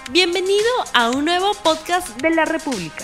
Bienvenido a un nuevo podcast de la República.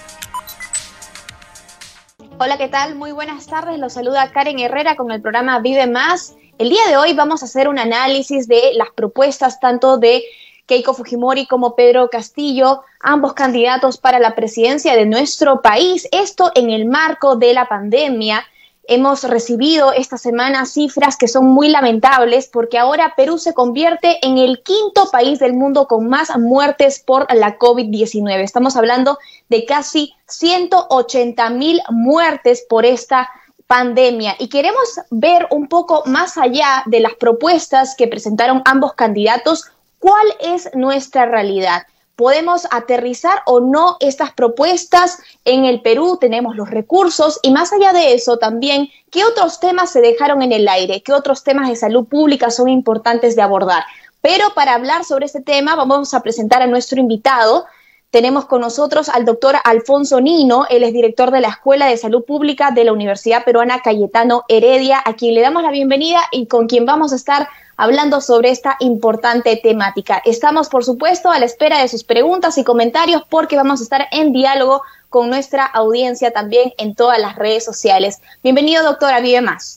Hola, ¿qué tal? Muy buenas tardes. Los saluda Karen Herrera con el programa Vive Más. El día de hoy vamos a hacer un análisis de las propuestas tanto de Keiko Fujimori como Pedro Castillo, ambos candidatos para la presidencia de nuestro país. Esto en el marco de la pandemia. Hemos recibido esta semana cifras que son muy lamentables porque ahora Perú se convierte en el quinto país del mundo con más muertes por la COVID-19. Estamos hablando de casi 180,000 muertes por esta pandemia y queremos ver un poco más allá de las propuestas que presentaron ambos candidatos, cuál es nuestra realidad. ¿Podemos aterrizar o no estas propuestas en el Perú? Tenemos los recursos y más allá de eso también, ¿qué otros temas se dejaron en el aire? ¿Qué otros temas de salud pública son importantes de abordar? Pero para hablar sobre este tema vamos a presentar a nuestro invitado. Tenemos con nosotros al doctor Alfonso Nino, él es director de la Escuela de Salud Pública de la Universidad Peruana Cayetano Heredia, a quien le damos la bienvenida y con quien vamos a estar hablando sobre esta importante temática. Estamos, por supuesto, a la espera de sus preguntas y comentarios porque vamos a estar en diálogo con nuestra audiencia también en todas las redes sociales. Bienvenido, doctor, a Vive Más.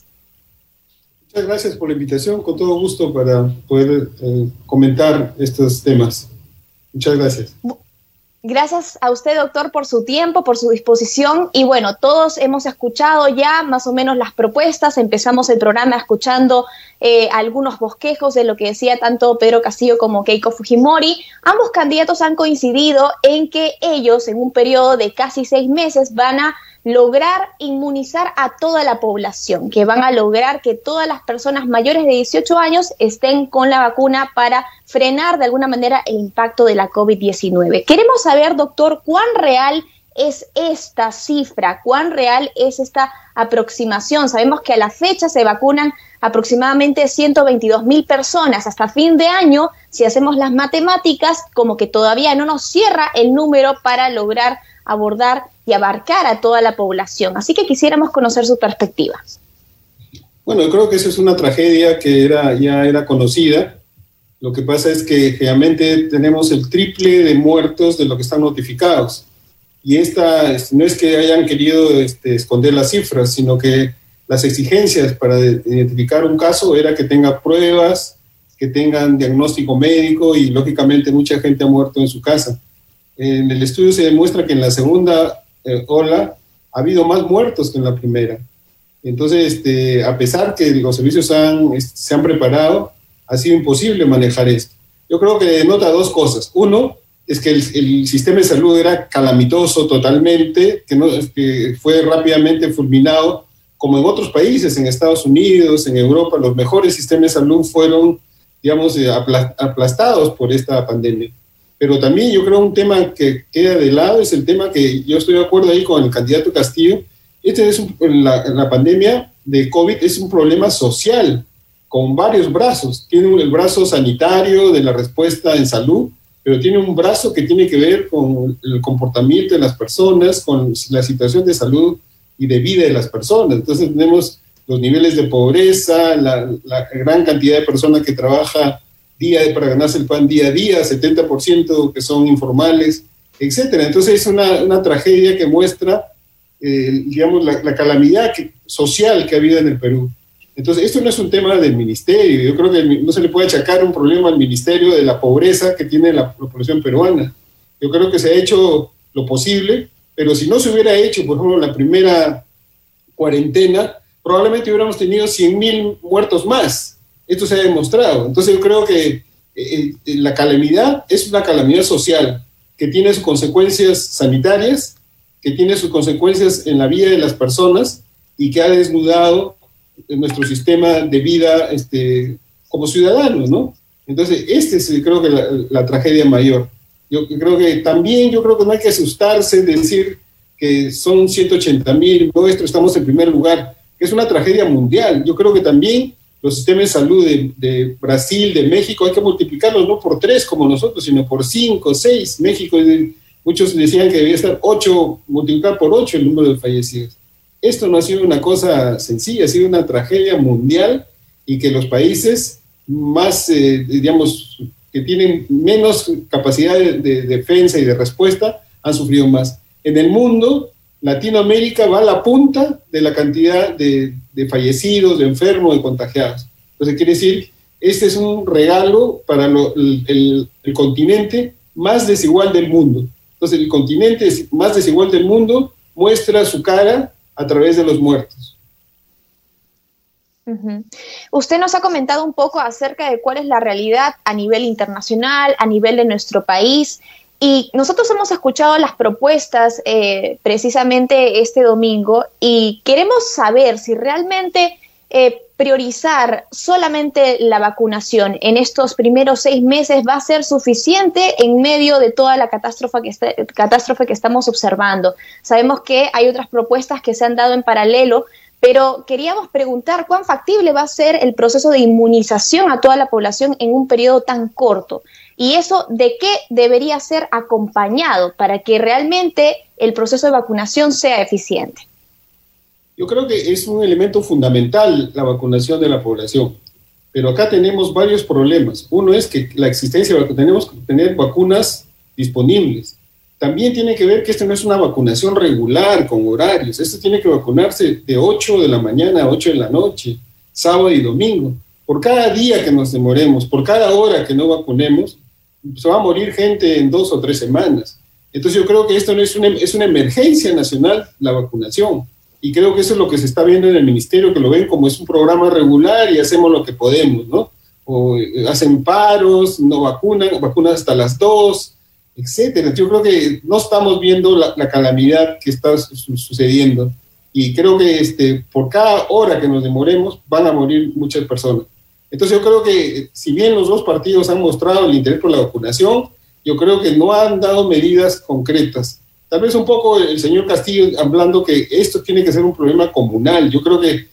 Muchas gracias por la invitación, con todo gusto para poder comentar estos temas. Muchas gracias. Gracias a usted, doctor, por su tiempo, por su disposición. Y bueno, todos hemos escuchado ya más o menos las propuestas. Empezamos el programa escuchando algunos bosquejos de lo que decía tanto Pedro Castillo como Keiko Fujimori. Ambos candidatos han coincidido en que ellos, en un periodo de casi 6 meses, van a lograr inmunizar a toda la población, que van a lograr que todas las personas mayores de 18 años estén con la vacuna para frenar de alguna manera el impacto de la COVID-19. Queremos saber, doctor, cuán real es esta cifra, cuán real es esta aproximación. Sabemos que a la fecha se vacunan aproximadamente 122,000 personas. Hasta fin de año, si hacemos las matemáticas, como que todavía no nos cierra el número para lograr abordar y abarcar a toda la población. Así que quisiéramos conocer su perspectiva. Bueno, yo creo que eso es una tragedia que ya era conocida. Lo que pasa es que generalmente tenemos el triple de muertos de lo que están notificados. Y no es que hayan querido esconder las cifras, sino que las exigencias para identificar un caso era que tenga pruebas, que tengan diagnóstico médico y lógicamente mucha gente ha muerto en su casa. En el estudio se demuestra que en la segunda ola ha habido más muertos que en la primera. Entonces, a pesar que los servicios se han preparado, ha sido imposible manejar esto. Yo creo que denota dos cosas. Uno, es que el sistema de salud era calamitoso totalmente, que fue rápidamente fulminado, como en otros países, en Estados Unidos, en Europa, los mejores sistemas de salud fueron, digamos, aplastados por esta pandemia. Pero también yo creo un tema que queda de lado es el tema que yo estoy de acuerdo ahí con el candidato Castillo. La pandemia de COVID es un problema social con varios brazos. Tiene el brazo sanitario de la respuesta en salud, pero tiene un brazo que tiene que ver con el comportamiento de las personas, con la situación de salud y de vida de las personas. Entonces tenemos los niveles de pobreza, la gran cantidad de personas que trabaja para ganarse el pan día a día, 70% que son informales, etcétera. Entonces es una tragedia que muestra, digamos, la calamidad social que ha habido en el Perú. Entonces esto no es un tema del ministerio. Yo creo que no se le puede achacar un problema al ministerio de la pobreza que tiene la población peruana. Yo creo que se ha hecho lo posible, pero si no se hubiera hecho, por ejemplo, la primera cuarentena, probablemente hubiéramos tenido 100,000 muertos más. Esto se ha demostrado. Entonces yo creo que la calamidad es una calamidad social que tiene sus consecuencias sanitarias, que tiene sus consecuencias en la vida de las personas y que ha desnudado nuestro sistema de vida como ciudadanos, ¿no? Entonces es creo que la tragedia mayor. Yo creo que no hay que asustarse de decir que son 180,000 nuestros, estamos en primer lugar, que es una tragedia mundial. Yo creo que también los sistemas de salud de Brasil, de México, hay que multiplicarlos no por 3 como nosotros, sino por 5, 6. México, muchos decían que debía estar 8, multiplicar por 8 el número de fallecidos. Esto no ha sido una cosa sencilla, ha sido una tragedia mundial y que los países más, digamos, que tienen menos capacidad de defensa y de respuesta han sufrido más. En el mundo, Latinoamérica va a la punta de la cantidad de fallecidos, de enfermos, de contagiados. Entonces quiere decir, este es un regalo para el continente más desigual del mundo. Entonces el continente más desigual del mundo muestra su cara a través de los muertos. Usted nos ha comentado un poco acerca de cuál es la realidad a nivel internacional, a nivel de nuestro país, y nosotros hemos escuchado las propuestas precisamente este domingo y queremos saber si realmente priorizar solamente la vacunación en estos primeros 6 meses va a ser suficiente en medio de toda la catástrofe que estamos observando. Sabemos que hay otras propuestas que se han dado en paralelo, pero queríamos preguntar cuán factible va a ser el proceso de inmunización a toda la población en un periodo tan corto. Y eso, ¿de qué debería ser acompañado para que realmente el proceso de vacunación sea eficiente? Yo creo que es un elemento fundamental la vacunación de la población, pero acá tenemos varios problemas. Uno es que la existencia, tenemos que tener vacunas disponibles. También tiene que ver que esto no es una vacunación regular, con horarios. Esto tiene que vacunarse de 8 de la mañana a 8 de la noche, sábado y domingo. Por cada día que nos demoremos, por cada hora que no vacunemos, se va a morir gente en 2 o 3 semanas. Entonces yo creo que esto no es una emergencia nacional, la vacunación. Y creo que eso es lo que se está viendo en el ministerio, que lo ven como es un programa regular y hacemos lo que podemos, ¿no? O hacen paros, no vacunan hasta las 2, etcétera. Yo creo que no estamos viendo la calamidad que está sucediendo. Y creo que por cada hora que nos demoremos van a morir muchas personas. Entonces yo creo que si bien los dos partidos han mostrado el interés por la vacunación, yo creo que no han dado medidas concretas. Tal vez un poco el señor Castillo hablando que esto tiene que ser un problema comunal. Yo creo que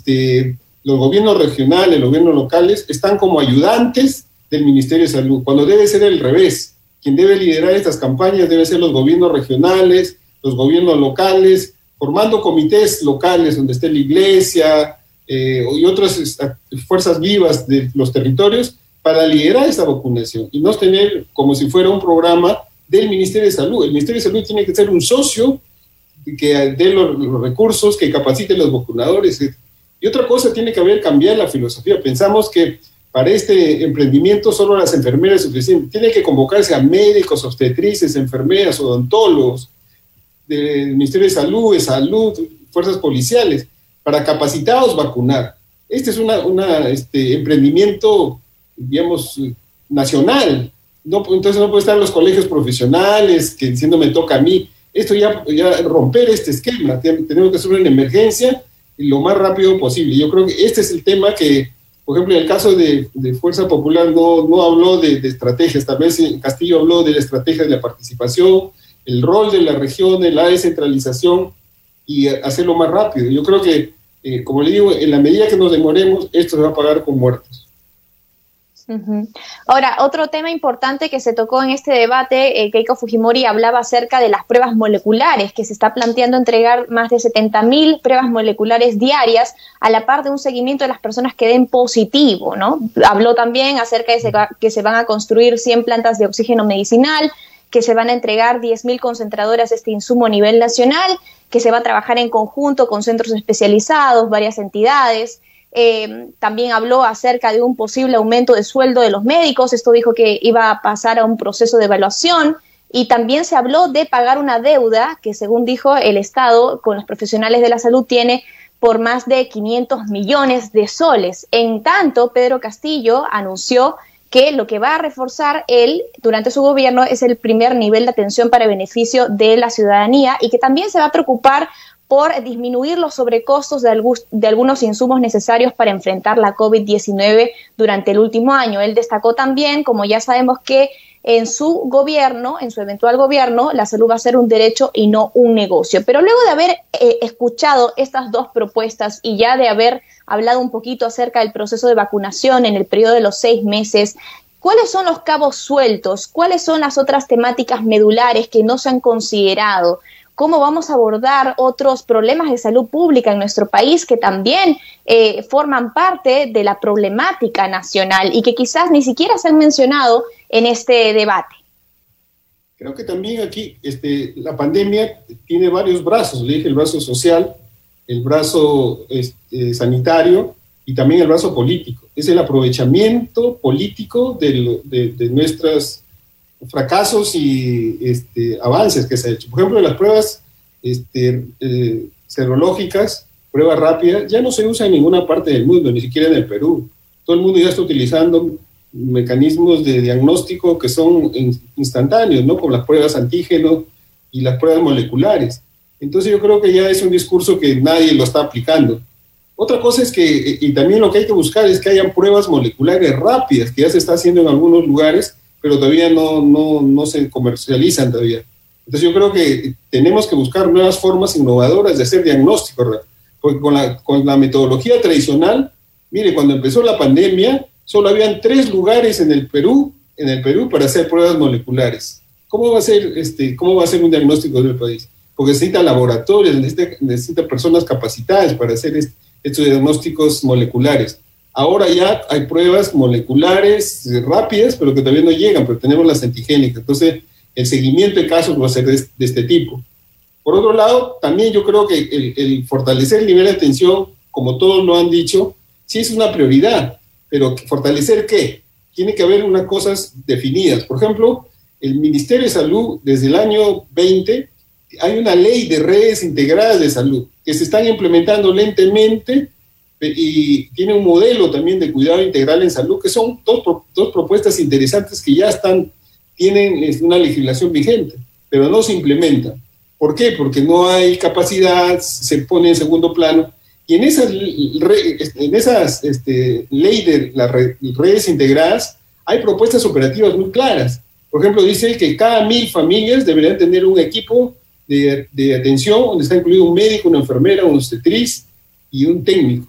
los gobiernos regionales, los gobiernos locales están como ayudantes del Ministerio de Salud, cuando debe ser el revés. Quien debe liderar estas campañas deben ser los gobiernos regionales, los gobiernos locales, formando comités locales donde esté la iglesia y otras fuerzas vivas de los territorios para liderar esta vacunación y no tener como si fuera un programa del Ministerio de Salud. El Ministerio de Salud tiene que ser un socio que dé los recursos, que capacite a los vacunadores. Y otra cosa, tiene que haber cambiar la filosofía. Pensamos que para este emprendimiento solo las enfermeras es suficiente. Tiene que convocarse a médicos, obstetrices, enfermeras, odontólogos, del Ministerio de Salud, fuerzas policiales, para capacitados vacunar. Este es un emprendimiento, digamos, nacional. No, entonces no puede estar en los colegios profesionales, que diciendo me toca a mí. Esto ya romper este esquema. Tenemos que hacer una emergencia y lo más rápido posible. Yo creo que este es el tema que, por ejemplo, en el caso de Fuerza Popular no habló de estrategias. Tal vez Castillo habló de la estrategia de la participación, el rol de la región, la descentralización y hacerlo más rápido. Yo creo que, como le digo, en la medida que nos demoremos, esto se va a pagar con muertos. Ahora, otro tema importante que se tocó en este debate, Keiko Fujimori hablaba acerca de las pruebas moleculares, que se está planteando entregar más de 70.000 pruebas moleculares diarias a la par de un seguimiento de las personas que den positivo, ¿no? Habló también acerca de que se van a construir 100 plantas de oxígeno medicinal, que se van a entregar 10.000 concentradoras de este insumo a nivel nacional, que se va a trabajar en conjunto con centros especializados, varias entidades. También habló acerca de un posible aumento de sueldo de los médicos. Esto dijo que iba a pasar a un proceso de evaluación, y también se habló de pagar una deuda que, según dijo, el Estado con los profesionales de la salud tiene por más de 500 millones de soles. En tanto, Pedro Castillo anunció que lo que va a reforzar él durante su gobierno es el primer nivel de atención para beneficio de la ciudadanía, y que también se va a preocupar por disminuir los sobrecostos de algunos insumos necesarios para enfrentar la COVID-19 durante el último año. Él destacó también, como ya sabemos, que en su gobierno, en su eventual gobierno, la salud va a ser un derecho y no un negocio. Pero luego de haber escuchado estas dos propuestas y ya de haber hablado un poquito acerca del proceso de vacunación en el periodo de los 6 meses, ¿cuáles son los cabos sueltos? ¿Cuáles son las otras temáticas medulares que no se han considerado? cómo vamos a abordar otros problemas de salud pública en nuestro país que también forman parte de la problemática nacional y que quizás ni siquiera se han mencionado en este debate. Creo que también aquí la pandemia tiene varios brazos, le dije el brazo social, el brazo sanitario y también el brazo político. Es el aprovechamiento político de nuestros fracasos y avances que se ha hecho. Por ejemplo, las pruebas serológicas, pruebas rápidas, ya no se usan en ninguna parte del mundo, ni siquiera en el Perú. Todo el mundo ya está utilizando mecanismos de diagnóstico que son instantáneos, ¿no? Como las pruebas antígeno y las pruebas moleculares. Entonces yo creo que ya es un discurso que nadie lo está aplicando. Otra cosa es que, y también lo que hay que buscar es que hayan pruebas moleculares rápidas, que ya se está haciendo en algunos lugares, pero todavía no se comercializan todavía. Entonces yo creo que tenemos que buscar nuevas formas innovadoras de hacer diagnóstico, ¿verdad? Porque con la metodología tradicional, mire, cuando empezó la pandemia, solo habían 3 lugares en el Perú para hacer pruebas moleculares. ¿Cómo va a ser un diagnóstico del país? Porque necesita laboratorios, necesita personas capacitadas para hacer estos diagnósticos moleculares. Ahora ya hay pruebas moleculares rápidas, pero que todavía no llegan, pero tenemos las antigénicas. Entonces, el seguimiento de casos va a ser de este tipo. Por otro lado, también yo creo que el fortalecer el nivel de atención, como todos lo han dicho, sí es una prioridad. Pero ¿fortalecer qué? Tiene que haber unas cosas definidas. Por ejemplo, el Ministerio de Salud, desde el año 20, hay una ley de redes integradas de salud que se están implementando lentamente y tiene un modelo también de cuidado integral en salud, que son dos propuestas interesantes que ya tienen una legislación vigente, pero no se implementan. ¿Por qué? Porque no hay capacidad, se pone en segundo plano. Y en esas ley de las redes integradas hay propuestas operativas muy claras. Por ejemplo, dice que cada 1000 familias deberían tener un equipo de atención donde está incluido un médico, una enfermera, un obstetriz y un técnico.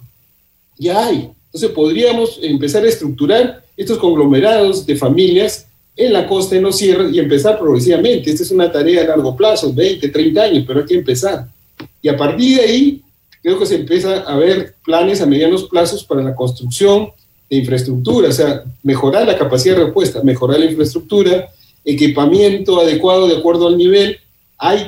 Ya hay. Entonces podríamos empezar a estructurar estos conglomerados de familias en la costa, en los cierres, y empezar progresivamente. Esta es una tarea a largo plazo, 20, 30 años, pero hay que empezar. Y a partir de ahí, creo que se empieza a ver planes a medianos plazos para la construcción de infraestructura, o sea, mejorar la capacidad de respuesta, mejorar la infraestructura, equipamiento adecuado de acuerdo al nivel. Hay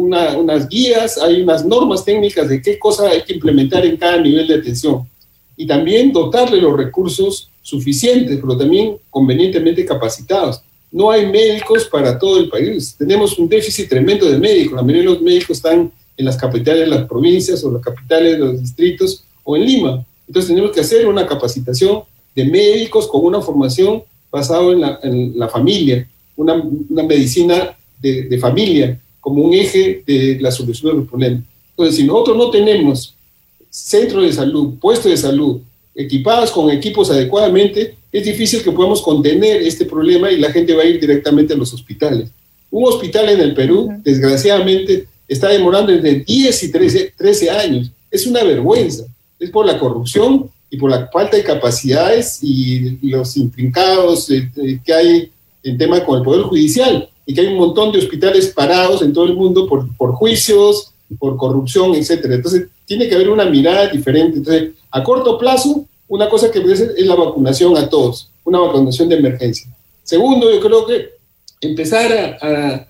unas guías, hay unas normas técnicas de qué cosa hay que implementar en cada nivel de atención. Y también dotarle los recursos suficientes, pero también convenientemente capacitados. No hay médicos para todo el país. Tenemos un déficit tremendo de médicos. La mayoría de los médicos están en las capitales de las provincias o las capitales de los distritos o en Lima. Entonces tenemos que hacer una capacitación de médicos con una formación basada en la familia, una medicina de familia como un eje de la solución de los problemas. Entonces, si nosotros no tenemos centros de salud, puestos de salud, equipados con equipos adecuadamente, es difícil que podamos contener este problema y la gente va a ir directamente a los hospitales. Un hospital en el Perú, desgraciadamente, está demorando entre 10 y 13 años. Es una vergüenza. Es por la corrupción y por la falta de capacidades y los intrincados que hay en tema con el Poder Judicial, y que hay un montón de hospitales parados en todo el mundo por juicios, por corrupción, etcétera. Entonces, tiene que haber una mirada diferente. Entonces, a corto plazo, una cosa que puede hacer es la vacunación a todos, una vacunación de emergencia. Segundo, yo creo que empezar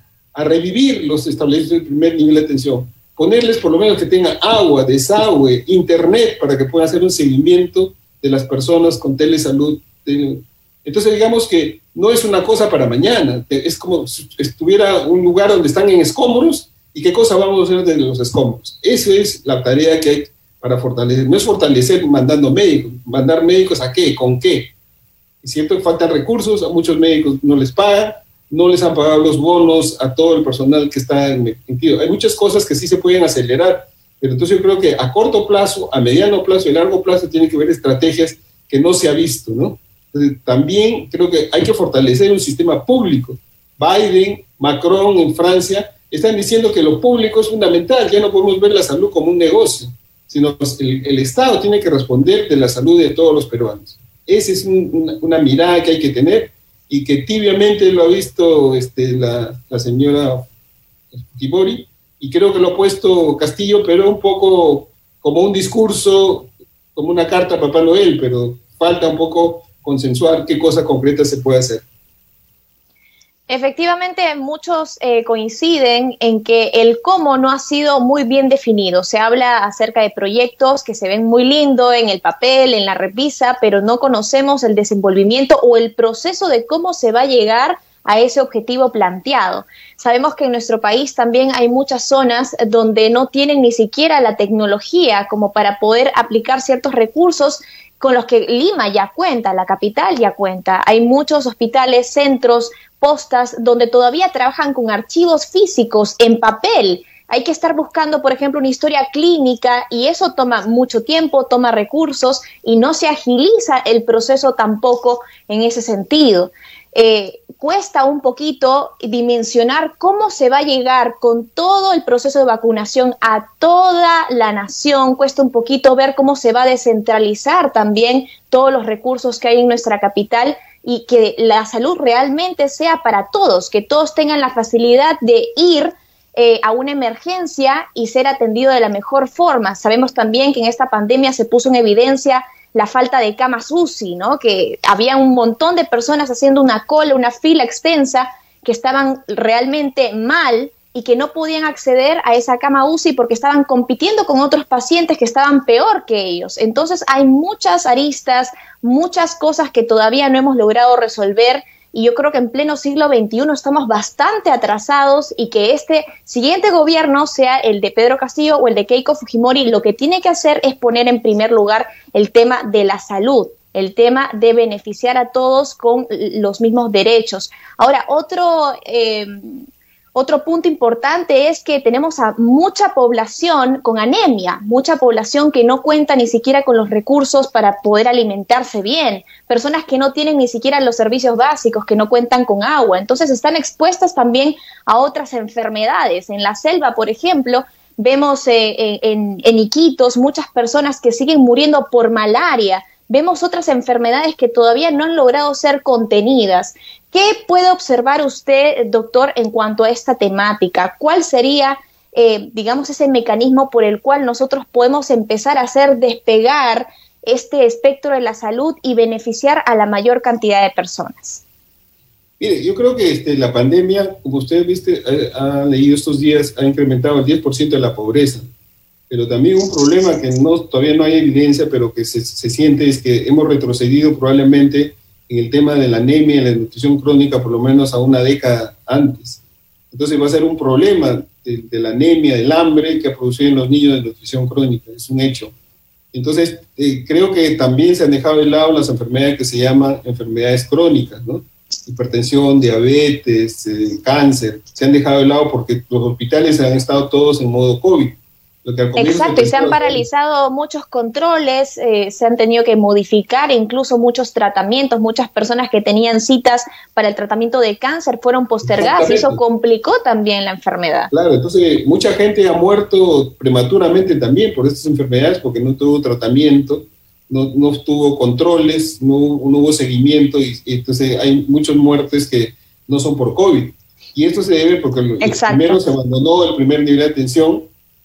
a revivir los establecimientos de primer nivel de atención, ponerles por lo menos que tengan agua, desagüe, internet, para que puedan hacer un seguimiento de las personas con telesalud. Entonces, digamos que no es una cosa para mañana, es como si estuviera un lugar donde están en escombros, y qué cosa vamos a hacer de los escombros. Eso es la tarea que hay para fortalecer. No es fortalecer mandando médicos. ¿Mandar médicos a qué? ¿Con qué? Es cierto que faltan recursos, a muchos médicos no les pagan, no les han pagado los bonos a todo el personal que está metido. Hay muchas cosas que sí se pueden acelerar, pero entonces yo creo que a corto plazo, a mediano plazo y a largo plazo tienen que haber estrategias que no se ha visto, ¿no? Entonces, también creo que hay que fortalecer un sistema público. Biden, Macron en Francia están diciendo que lo público es fundamental, ya no podemos ver la salud como un negocio, sino el Estado tiene que responder de la salud de todos los peruanos. Esa es una mirada que hay que tener y que tibiamente lo ha visto la señora Fujimori, y creo que lo ha puesto Castillo, pero un poco como un discurso, como una carta a Papá Noel, pero falta un poco consensuar qué cosa concreta se puede hacer. Efectivamente, muchos coinciden en que el cómo no ha sido muy bien definido. Se habla acerca de proyectos que se ven muy lindo en el papel, en la repisa, pero no conocemos el desenvolvimiento o el proceso de cómo se va a llegar a ese objetivo planteado. Sabemos que en nuestro país también hay muchas zonas donde no tienen ni siquiera la tecnología como para poder aplicar ciertos recursos con los que Lima ya cuenta, la capital ya cuenta. Hay muchos hospitales, centros, postas donde todavía trabajan con archivos físicos en papel. Hay que estar buscando, por ejemplo, una historia clínica y eso toma mucho tiempo, toma recursos y no se agiliza el proceso tampoco en ese sentido. Cuesta un poquito dimensionar cómo se va a llegar con todo el proceso de vacunación a toda la nación. Cuesta un poquito ver cómo se va a descentralizar también todos los recursos que hay en nuestra capital y que la salud realmente sea para todos, que todos tengan la facilidad de ir a una emergencia y ser atendido de la mejor forma. Sabemos también que en esta pandemia se puso en evidencia la falta de camas UCI, ¿no? Que había un montón de personas haciendo una cola, una fila extensa, que estaban realmente mal y que no podían acceder a esa cama UCI porque estaban compitiendo con otros pacientes que estaban peor que ellos. Entonces hay muchas aristas, muchas cosas que todavía no hemos logrado resolver y yo creo que en pleno siglo XXI estamos bastante atrasados y que este siguiente gobierno, sea el de Pedro Castillo o el de Keiko Fujimori, lo que tiene que hacer es poner en primer lugar el tema de la salud, el tema de beneficiar a todos con los mismos derechos. Ahora, otro punto importante es que tenemos a mucha población con anemia, mucha población que no cuenta ni siquiera con los recursos para poder alimentarse bien, personas que no tienen ni siquiera los servicios básicos, que no cuentan con agua, entonces están expuestas también a otras enfermedades. En la selva, por ejemplo, vemos en Iquitos muchas personas que siguen muriendo por malaria. Vemos otras enfermedades que todavía no han logrado ser contenidas. ¿Qué puede observar usted, doctor, en cuanto a esta temática? ¿Cuál sería, digamos, ese mecanismo por el cual nosotros podemos empezar a hacer despegar este espectro de la salud y beneficiar a la mayor cantidad de personas? Mire, yo creo que la pandemia, como usted viste, ha leído estos días, ha incrementado el 10% de la pobreza. Pero también un problema que todavía no hay evidencia, pero que se siente es que hemos retrocedido probablemente en el tema de la anemia y la nutrición crónica por lo menos a una década antes. Entonces va a ser un problema de la anemia, del hambre que ha producido en los niños de nutrición crónica, es un hecho. Entonces creo que también se han dejado de lado las enfermedades que se llaman enfermedades crónicas, ¿no? Hipertensión, diabetes, cáncer, se han dejado de lado porque los hospitales han estado todos en modo COVID. Exacto, y se han paralizado muchos controles, se han tenido que modificar incluso muchos tratamientos, muchas personas que tenían citas para el tratamiento de cáncer fueron postergadas y eso complicó también la enfermedad. Claro, entonces mucha gente ha muerto prematuramente también por estas enfermedades porque no tuvo tratamiento, no tuvo controles, no hubo seguimiento y entonces hay muchas muertes que no son por COVID. Y esto se debe porque primero se abandonó el primer nivel de atención,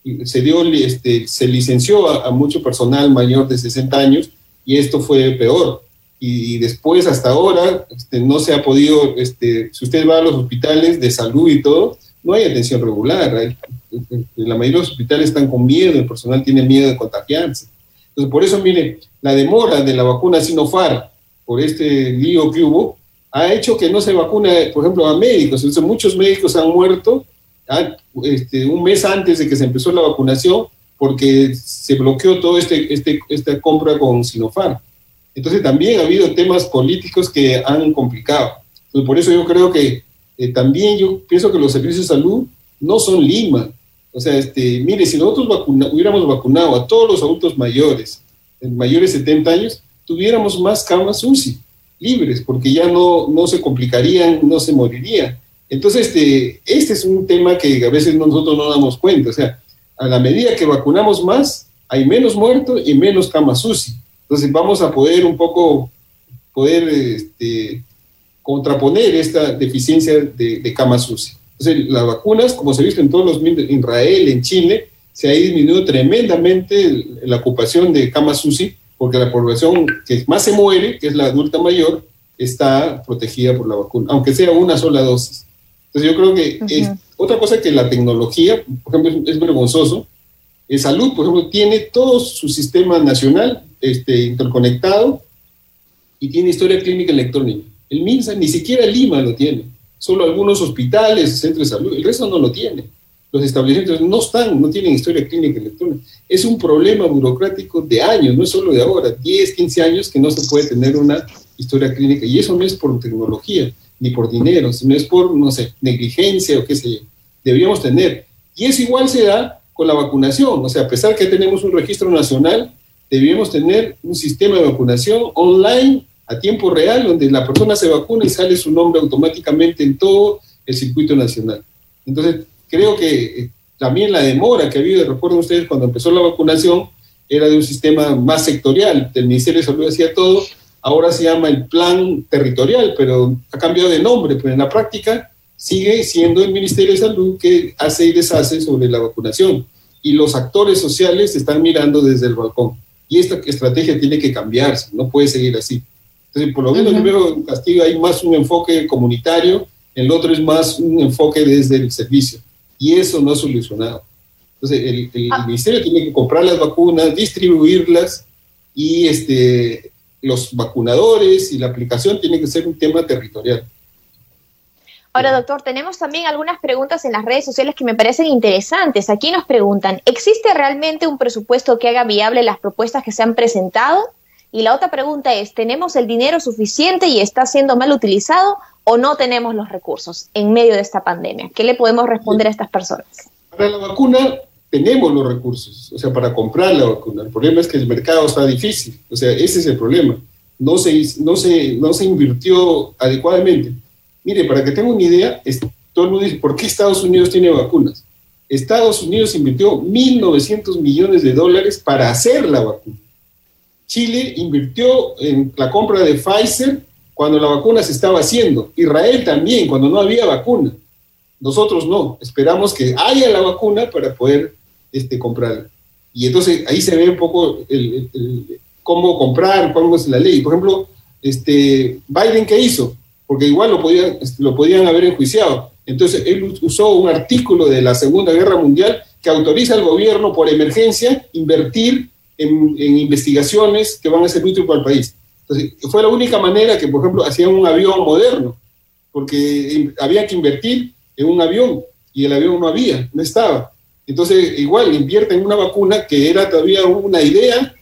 se licenció a mucho personal mayor de 60 años y esto fue peor. Y después, hasta ahora, no se ha podido, si usted va a los hospitales de salud y todo, no hay atención regular. La mayoría de los hospitales están con miedo, el personal tiene miedo de contagiarse. Entonces, por eso, mire, la demora de la vacuna Sinopharm, por este lío que hubo, ha hecho que no se vacune, por ejemplo, a médicos. Entonces, muchos médicos han muerto un mes antes de que se empezó la vacunación porque se bloqueó toda esta compra con Sinopharm. Entonces también ha habido temas políticos que han complicado. Entonces, por eso yo creo que también yo pienso que los servicios de salud no son Lima. O sea, mire, si nosotros hubiéramos vacunado a todos los adultos mayores de 70 años, tuviéramos más camas UCI libres, porque ya no se complicarían, no se morirían. Entonces, este es un tema que a veces nosotros no damos cuenta. O sea, a la medida que vacunamos más, hay menos muertos y menos camas UCI. Entonces, vamos a poder un poco contraponer esta deficiencia de camas UCI. Entonces, las vacunas, como se ha visto en todos los, en Israel, en Chile, se ha disminuido tremendamente la ocupación de camas UCI, porque la población que más se muere, que es la adulta mayor, está protegida por la vacuna, aunque sea una sola dosis. Entonces yo creo que es otra cosa que la tecnología, por ejemplo, es vergonzoso. El salud, por ejemplo, tiene todo su sistema nacional interconectado y tiene historia clínica electrónica. El MINSA, ni siquiera Lima lo tiene, solo algunos hospitales, centros de salud, el resto no lo tiene. Los establecimientos no tienen historia clínica electrónica. Es un problema burocrático de años, no es solo de ahora, 10, 15 años que no se puede tener una historia clínica, y eso no es por tecnología, ni por dinero, sino es por, no sé, negligencia o qué sé yo. Deberíamos tener. Y eso igual se da con la vacunación. O sea, a pesar que tenemos un registro nacional, deberíamos tener un sistema de vacunación online a tiempo real, donde la persona se vacuna y sale su nombre automáticamente en todo el circuito nacional. Entonces, creo que también la demora que ha habido, recuerden ustedes, cuando empezó la vacunación, era de un sistema más sectorial. El Ministerio de Salud hacía todo. Ahora se llama el plan territorial, pero ha cambiado de nombre, pero en la práctica sigue siendo el Ministerio de Salud que hace y deshace sobre la vacunación. Y los actores sociales están mirando desde el balcón. Y esta estrategia tiene que cambiarse, no puede seguir así. Entonces, por lo menos yo veo en Castillo hay más un enfoque comunitario, el otro es más un enfoque desde el servicio. Y eso no ha solucionado. Entonces, el Ministerio tiene que comprar las vacunas, distribuirlas y los vacunadores y la aplicación tiene que ser un tema territorial. Ahora, doctor, tenemos también algunas preguntas en las redes sociales que me parecen interesantes. Aquí nos preguntan, ¿existe realmente un presupuesto que haga viable las propuestas que se han presentado? Y la otra pregunta es, ¿tenemos el dinero suficiente y está siendo mal utilizado o no tenemos los recursos en medio de esta pandemia? ¿Qué le podemos responder a estas personas? Para la vacuna tenemos los recursos, o sea, para comprar la vacuna. El problema es que el mercado está difícil, o sea, ese es el problema. No se invirtió adecuadamente. Mire, para que tenga una idea, todo el mundo dice, ¿por qué Estados Unidos tiene vacunas? Estados Unidos invirtió $1.900 millones para hacer la vacuna. Chile invirtió en la compra de Pfizer cuando la vacuna se estaba haciendo. Israel también, cuando no había vacuna. Nosotros no, esperamos que haya la vacuna para poder comprarla. Y entonces ahí se ve un poco cómo comprar, cómo es la ley. Por ejemplo, Biden, ¿qué hizo? Porque igual lo podían haber enjuiciado. Entonces él usó un artículo de la Segunda Guerra Mundial que autoriza al gobierno por emergencia invertir en investigaciones que van a ser útiles para el país. Entonces fue la única manera que, por ejemplo, hacían un avión moderno, porque había que invertir en un avión y el avión no estaba. Entonces igual invierte en una vacuna que era todavía una idea,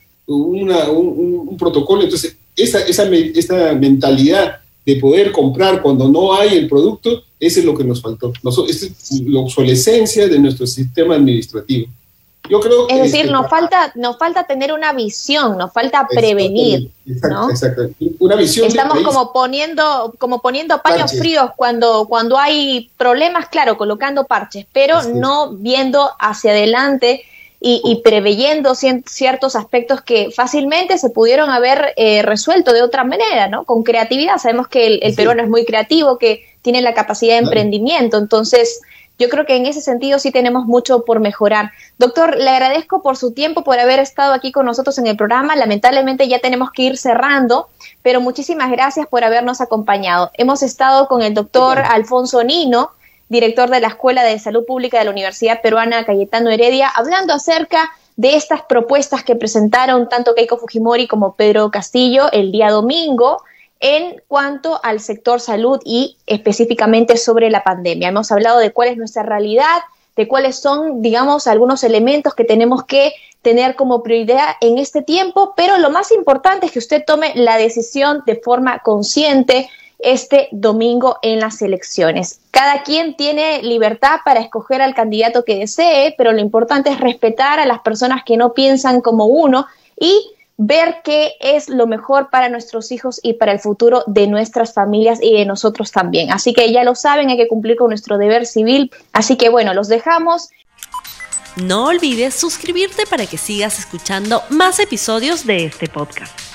un protocolo. Entonces esa mentalidad de poder comprar cuando no hay el producto, eso es lo que nos faltó. Esa es la obsolescencia de nuestro sistema administrativo. Yo creo que es decir, nos falta tener una visión, nos falta prevenir, ¿no? Exactamente. Una visión. Estamos como poniendo paños parches fríos cuando hay problemas, claro, colocando parches, pero no viendo hacia adelante y preveyendo ciertos aspectos que fácilmente se pudieron haber resuelto de otra manera, ¿no? Con creatividad. Sabemos que el peruano es muy creativo, que tiene la capacidad de emprendimiento, entonces yo creo que en ese sentido sí tenemos mucho por mejorar. Doctor, le agradezco por su tiempo, por haber estado aquí con nosotros en el programa. Lamentablemente ya tenemos que ir cerrando, pero muchísimas gracias por habernos acompañado. Hemos estado con el doctor Alfonso Nino, director de la Escuela de Salud Pública de la Universidad Peruana Cayetano Heredia, hablando acerca de estas propuestas que presentaron tanto Keiko Fujimori como Pedro Castillo el día domingo, en cuanto al sector salud y específicamente sobre la pandemia. Hemos hablado de cuál es nuestra realidad, de cuáles son, digamos, algunos elementos que tenemos que tener como prioridad en este tiempo, pero lo más importante es que usted tome la decisión de forma consciente este domingo en las elecciones. Cada quien tiene libertad para escoger al candidato que desee, pero lo importante es respetar a las personas que no piensan como uno y ver qué es lo mejor para nuestros hijos y para el futuro de nuestras familias y de nosotros también. Así que ya lo saben, hay que cumplir con nuestro deber civil. Así que bueno, los dejamos. No olvides suscribirte para que sigas escuchando más episodios de este podcast.